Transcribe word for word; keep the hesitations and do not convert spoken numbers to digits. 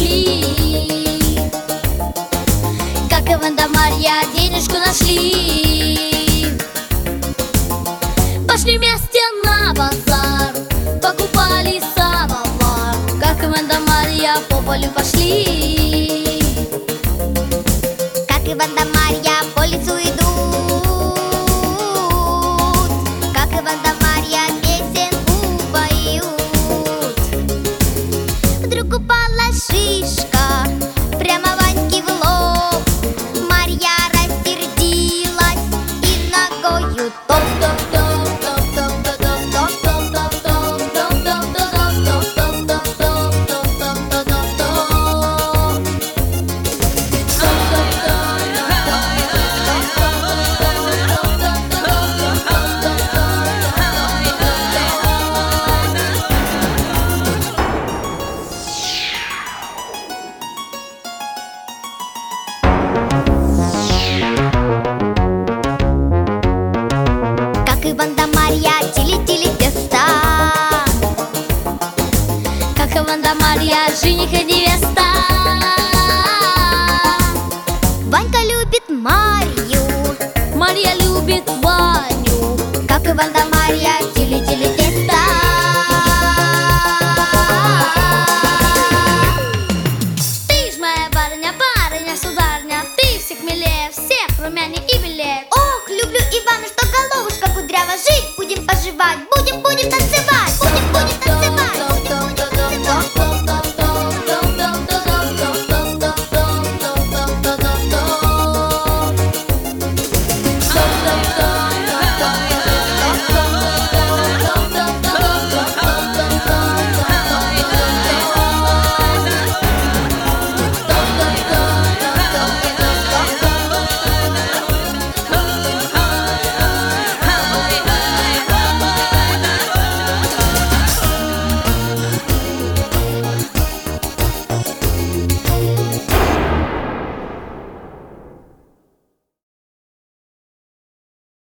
пошли, как Иван да Марья денежку нашли. Пошли вместе на базар, покупали самовар, как Иван да Марья по полю пошли, как Иван да Марья по лесу идут, как Иван да Марья песенку поют. Вдруг упала шишка прямо Ваньке в лоб. Марья рассердилась и ногою топ-топ-топ. Иван да Марья тили-тили теста, как Иван да Марья жених и невеста. Ванька любит Марью, Марья любит Ваню, как Иван да Марья тили-тили теста. Ты ж моя барыня, барыня, сударыня, ты всех милее, всех румяней и белее. Ох, люблю Ивана, что головушка кудрява. Жить будем, поживать будем, будем танцевать.